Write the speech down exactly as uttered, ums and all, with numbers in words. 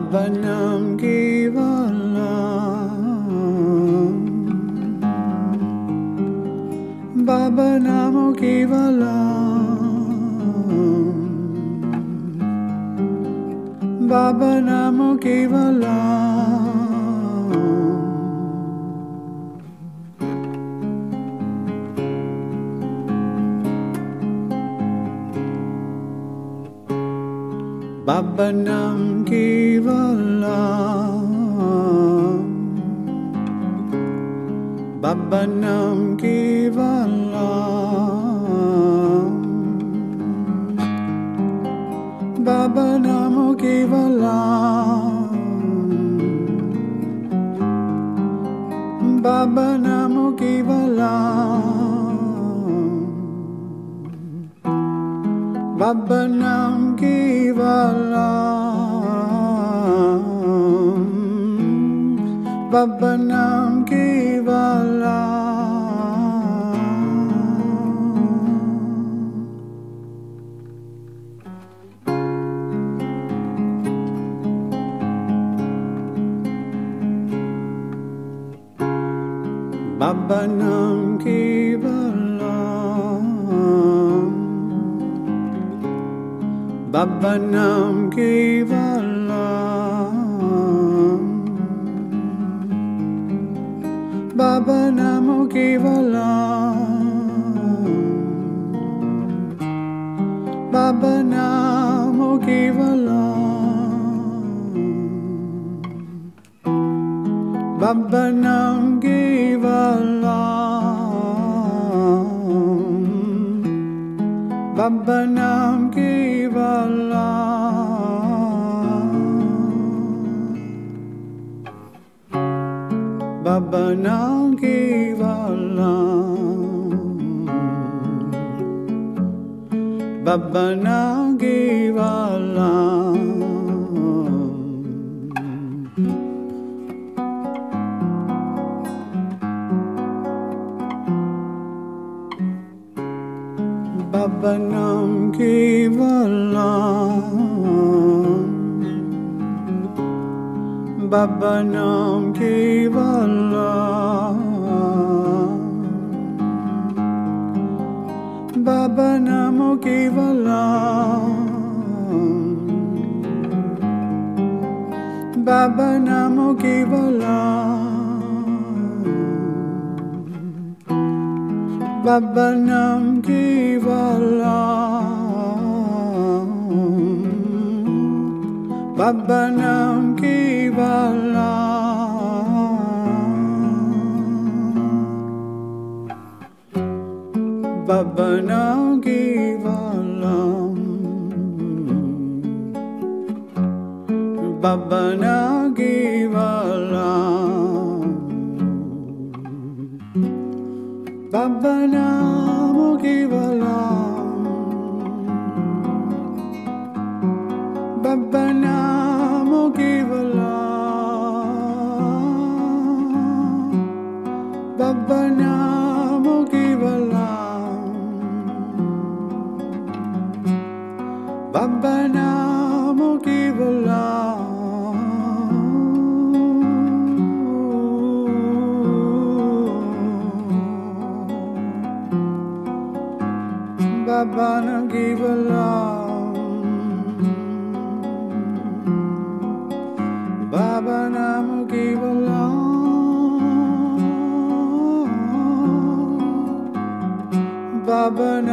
Baba Nam Kevalam, Baba Namo Kevalam, Baba Namo Kevalam. Baba Nam Kevalam, Baba Nam Kevalam, Baba Namo Kevalam, Baba Namo Kevalam, Baba Nam Kevalam, Baba Nam Kevalam. Baba Nam Kevalam, Baba Nam Kevalam, Baba Namo Kevalam, Baba Namo Kevalam, Baba Nam Kevalam, Baba Nam Kevalam, Baba Nam Kevalam, Baba Nam Kevalam. Baba Nam Kevalam, Baba Nam Kevalam, Baba Namo Kevalam, Baba Namo Kevalam, Baba Nam Kevalam, Baba Nam Kevalam, Baba Nam Kevalam, Baba Nam Kevalam, Baba Namo Kevalam, Baba Namo Kevalam, Baba Namo Kevalam, Baba Namo Kevalam. Baba Nam Kevalam, Baba Nam Kevalam, Baba